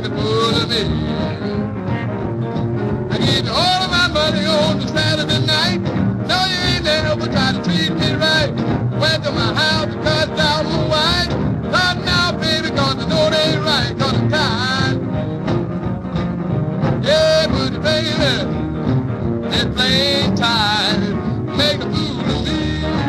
a fool of me. I gave you all of my money on the Saturday night. No, you ain't never tried to treat me right. Went to my house and cut down my wife. Thought now, baby, cause I know they ain't right, cause I'm tired. Yeah, but baby, it's plain time. Make a fool of me.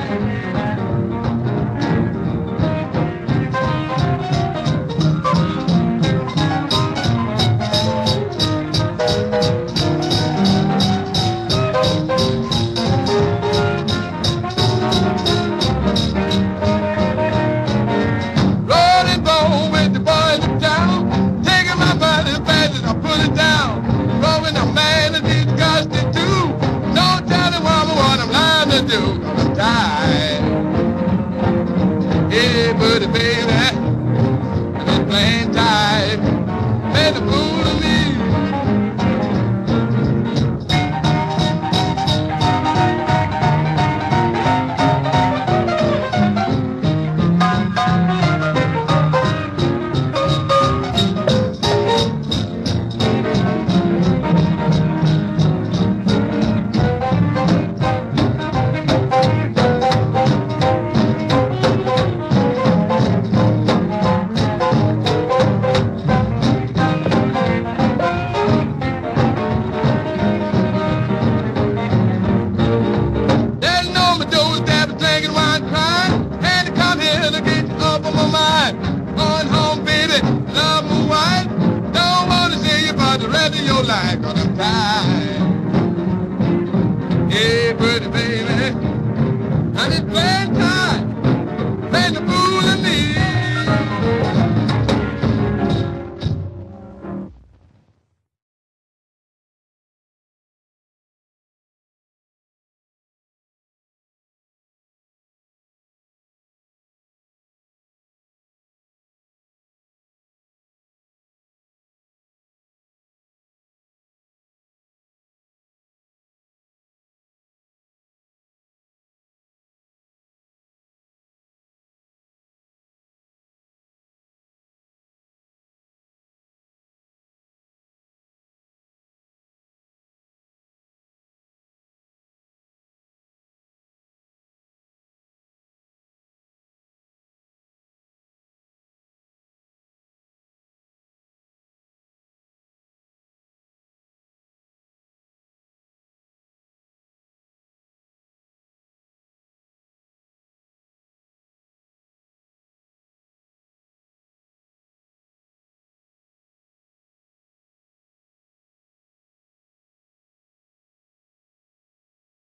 Rolling bone with the boys in town. Taking my body fast as I put it down. Growing a man is disgusted too. Don't tell the woman what I'm lying to do. I'm tired. Hey, buddy, baby, I'm just plain tired. Made a fool of me. Your life, cause I'm tired. Hey, pretty baby, I'm just playing time, playing the fool.